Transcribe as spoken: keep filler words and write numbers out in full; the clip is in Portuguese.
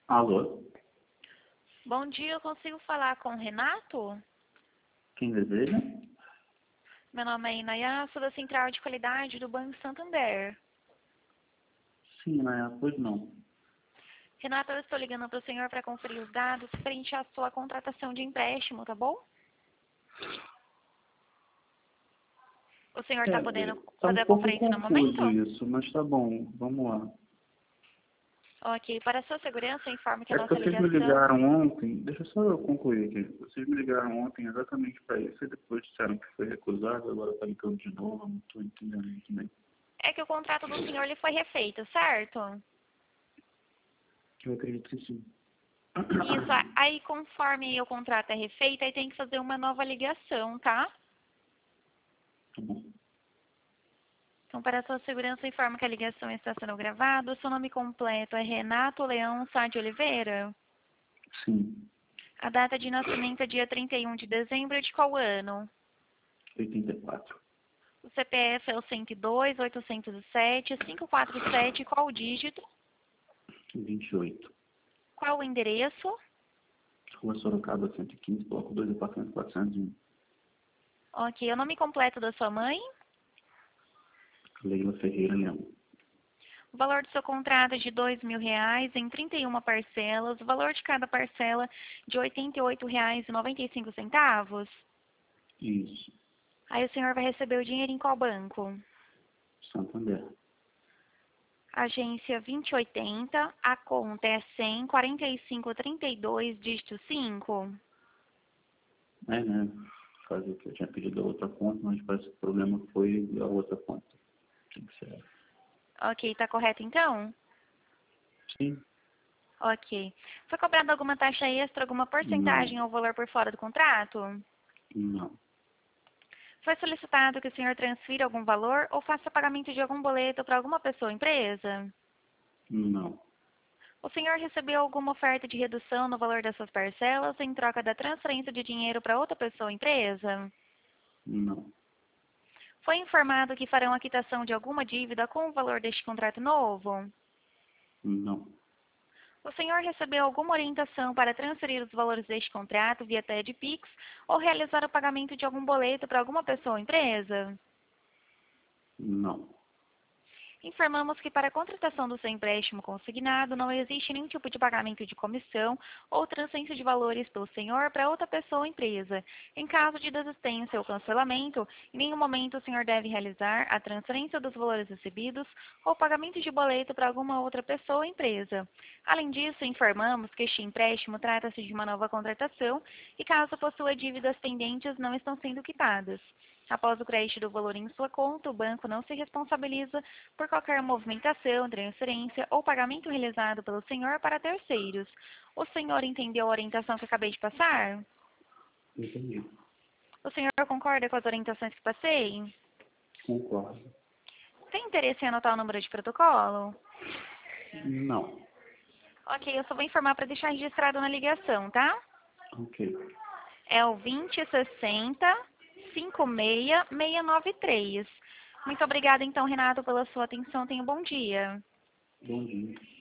Alô? Bom dia, eu consigo falar com o Renato? Quem deseja? Meu nome é Inaya, sou da Central de Qualidade do Banco Santander. Sim, né? Pois não. Renato, eu estou ligando para o senhor para conferir os dados frente à sua contratação de empréstimo, tá bom? O senhor está É, podendo tá um fazer a pouco conferência no momento? confuso isso, mas tá bom, vamos lá. Ok, para a sua segurança, eu informo que a É porque nossa vocês me ligação... ligaram ontem, deixa só eu concluir aqui. Vocês me ligaram ontem exatamente para isso e depois disseram que foi recusado, agora tá ligando de novo, eu não tô entendendo muito bem. É que o contrato do senhor ele foi refeito, certo? Eu acredito que sim. Isso, aí conforme o contrato é refeito, aí tem que fazer uma nova ligação, tá? Tá bom. Então, para a sua segurança, eu informo que a ligação está sendo gravada. O seu nome completo é Renato Leão Sá de Oliveira. Sim, A data de nascimento é dia trinta e um de dezembro de qual ano? oitenta e quatro, O C P F é o cento e dois, oitocentos e sete, quinhentos e quarenta e sete. Qual o dígito? vinte e oito. Qual o endereço? Rua Sorocaba cento e quinze, bloco dois, apartamento quatrocentos e um. Ok, o nome completo da sua mãe? Leila Ferreira Leão. O valor do seu contrato é de dois mil reais em trinta e uma parcelas. O valor de cada parcela de oitenta e oito reais e noventa e cinco centavos. Isso, Aí o senhor vai receber o dinheiro em qual banco? Santander. Agência vinte e oitenta, a conta é cem, quarenta e cinco, trinta e dois, dígito cinco. É, né? Fazer o que eu tinha pedido a outra conta, mas parece que o problema foi a outra conta. Tem que ser. Ok, tá correto então? Sim. Ok. Foi cobrada alguma taxa extra, alguma Não. porcentagem ou valor por fora do contrato? Não. Foi solicitado que o senhor transfira algum valor ou faça pagamento de algum boleto para alguma pessoa ou empresa? Não. O senhor recebeu alguma oferta de redução no valor das suas parcelas em troca da transferência de dinheiro para outra pessoa ou empresa? Não. Foi informado que farão a quitação de alguma dívida com o valor deste contrato novo? Não. O senhor recebeu alguma orientação para transferir os valores deste contrato via T E D Pix ou realizar o pagamento de algum boleto para alguma pessoa ou empresa? Não. Informamos que para a contratação do seu empréstimo consignado não existe nenhum tipo de pagamento de comissão ou transferência de valores pelo senhor para outra pessoa ou empresa. Em caso de desistência ou cancelamento, em nenhum momento o senhor deve realizar a transferência dos valores recebidos ou pagamento de boleto para alguma outra pessoa ou empresa. Além disso, informamos que este empréstimo trata-se de uma nova contratação e caso possua dívidas pendentes não estão sendo quitadas. Após o crédito do valor em sua conta, o banco não se responsabiliza por qualquer movimentação, transferência ou pagamento realizado pelo senhor para terceiros. O senhor entendeu a orientação que acabei de passar? Entendi. O senhor concorda com as orientações que passei? Concordo. Tem interesse em anotar o número de protocolo? Não. Ok, eu só vou informar para deixar registrado na ligação, tá? Ok. É o vinte sessenta, cinquenta e seis, seiscentos e noventa e três. Muito obrigada, então, Renato, pela sua atenção. Tenha um bom dia. Bom dia.